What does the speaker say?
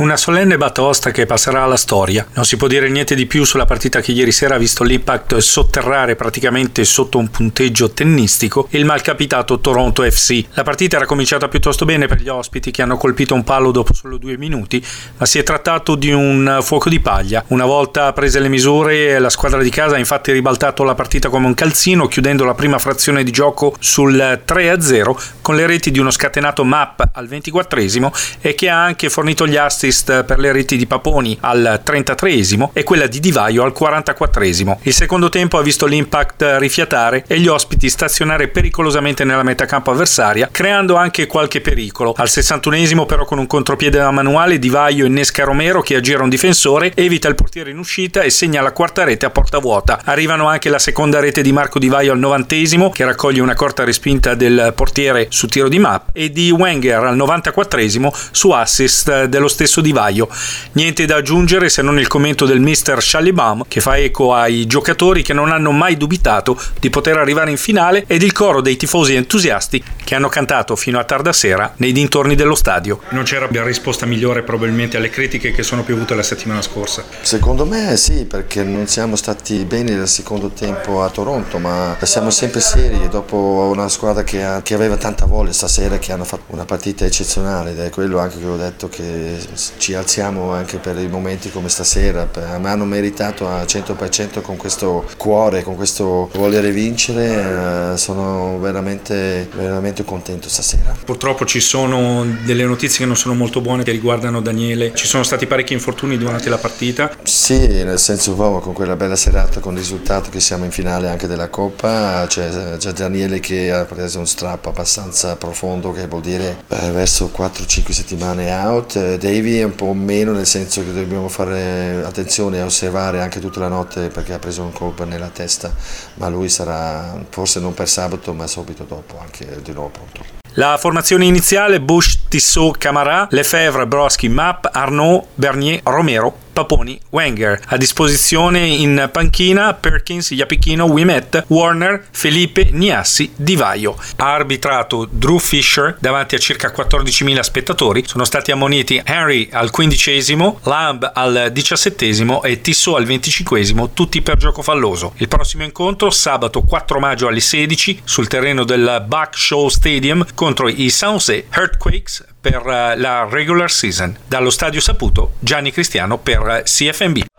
Una solenne batosta che passerà alla storia. Non si può dire niente di più sulla partita che ieri sera ha visto l'Impact sotterrare praticamente sotto un punteggio tennistico il malcapitato Toronto FC. La partita era cominciata piuttosto bene per gli ospiti, che hanno colpito un palo dopo solo 2 minuti, ma si è trattato di un fuoco di paglia. Una volta prese le misure, la squadra di casa ha infatti ribaltato la partita come un calzino, chiudendo la prima frazione di gioco sul 3-0 con le reti di uno scatenato Map al 24esimo e che ha anche fornito gli assist per le reti di Paponi al 33esimo e quella di Di Vaio al 44esimo. Il secondo tempo ha visto l'Impact rifiatare e gli ospiti stazionare pericolosamente nella metacampo avversaria, creando anche qualche pericolo. Al 61esimo però, con un contropiede da manuale, Di Vaio innesca Romero che aggira un difensore, evita il portiere in uscita e segna la quarta rete a porta vuota. Arrivano anche la seconda rete di Marco Di Vaio al 90esimo, che raccoglie una corta respinta del portiere su tiro di Map, e di Wenger al 94esimo su assist dello stesso Di Vaio. Niente da aggiungere se non il commento del mister Schallibaum, che fa eco ai giocatori che non hanno mai dubitato di poter arrivare in finale, ed il coro dei tifosi entusiasti che hanno cantato fino a tarda sera nei dintorni dello stadio. Non c'era risposta migliore probabilmente alle critiche che sono piovute la settimana scorsa. Secondo me sì, perché non siamo stati bene nel secondo tempo a Toronto, ma siamo sempre seri dopo una squadra che aveva tanta voglia stasera, che hanno fatto una partita eccezionale, ed è quello anche che ho detto, che ci alziamo anche per i momenti come stasera, ma hanno meritato al 100% con questo cuore, con questo volere vincere. Sono veramente contento stasera. Purtroppo ci sono delle notizie che non sono molto buone che riguardano Daniele. Ci sono stati parecchi infortuni durante la partita. Sì, nel senso, con quella bella serata, con il risultato che siamo in finale anche della Coppa, c'è Daniele che ha preso un strappo abbastanza profondo, che vuol dire verso 4-5 settimane out. Davy è un po' meno, nel senso che dobbiamo fare attenzione a osservare anche tutta la notte, perché ha preso un colpo nella testa, ma lui sarà forse non per sabato ma subito dopo anche di nuovo pronto. La formazione iniziale: Bush, Tissot, Camara, Lefebvre, Brodsky, Map, Arnaud, Bernier, Romero, Paponi, Wenger. A disposizione in panchina Perkins, Iapichino, Ouimet, Warner, Felipe, Niassi, Di Vaio. Ha arbitrato Drew Fisher davanti a circa 14.000 spettatori. Sono stati ammoniti Henry al 15esimo, Lamb al 17esimo e Tissot al 25esimo, tutti per gioco falloso. Il prossimo incontro sabato 4 maggio alle 16 sul terreno del Buck Show Stadium contro i San Jose Earthquakes per la regular season. Dallo Stadio Saputo, Gianni Cristiano per CFNB.